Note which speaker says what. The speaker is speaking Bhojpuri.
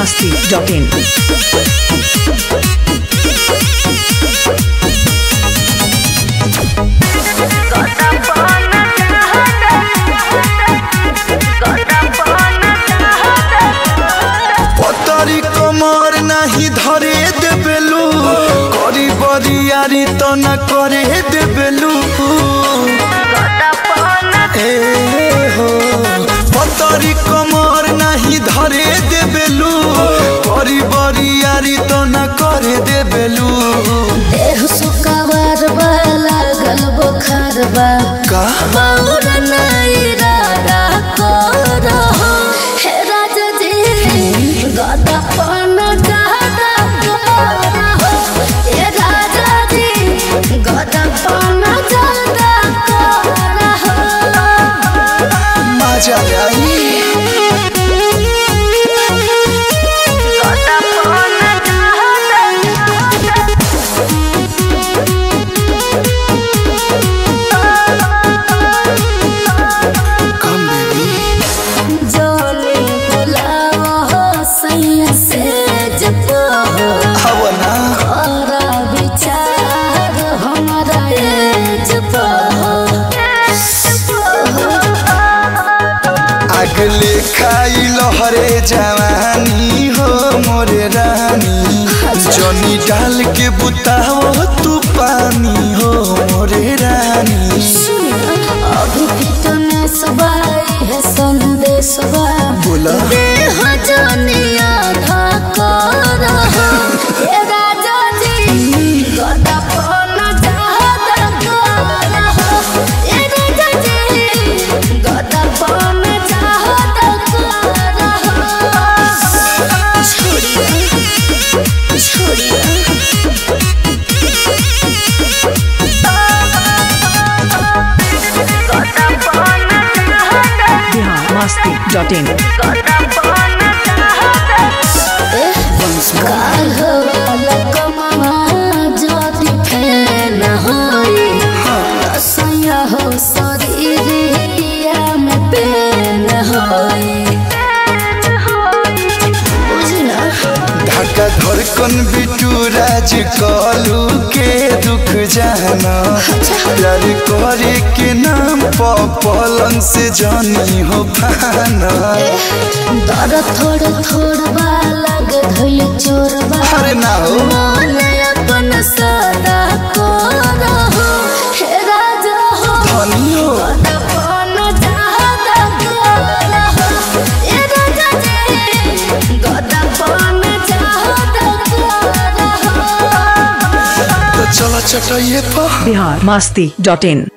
Speaker 1: biharmasti.in.
Speaker 2: पतरी कमर नहीं धरे देबेलू करी बरियारी तो न करे देबेलू हो पतरी कमर नहीं धरे देबेलू करी बरियारी तो न करे देबेलू
Speaker 3: देह सुकावार बा लागल बुखार बा
Speaker 2: का
Speaker 3: बाउर नहीं राडा करहो हे राजा जी गदा पन जादा करहो हे राजा जी गदा पन जादा करहो
Speaker 2: मजा आई अगले खाई लहरे जवानी हो मोरे रानी जनी डाल के बुताओ तू पानी हो मोरे रानी
Speaker 3: अभी फिटने सबाई है संदेश बा
Speaker 2: बोला
Speaker 3: देह जानिया था करहो हे राजा जी गदा पन जादा करहो हे राजा जी गदा पन जादा करहो छोड़िया
Speaker 1: biharmasti.in.
Speaker 3: काल वाला कमा ज्योति फैन होई सैया हो शरीरिया में पेन होई बुझना
Speaker 2: ढाका धड़कन बिटू राज कलू के दुख जाना प्यार करे के नाम पलंग से जानी हो पाना
Speaker 3: दर थोड़ थोड़ बा लग धइल चोर बा
Speaker 2: अरे ना हो
Speaker 3: मन अपन सदा करहो हे राजा हो
Speaker 2: धनी हो
Speaker 3: गदपन जादा करहो हे राजा जी गदपन जादा करहो
Speaker 2: तो चलो चटाइए पा
Speaker 1: biharmasti.in.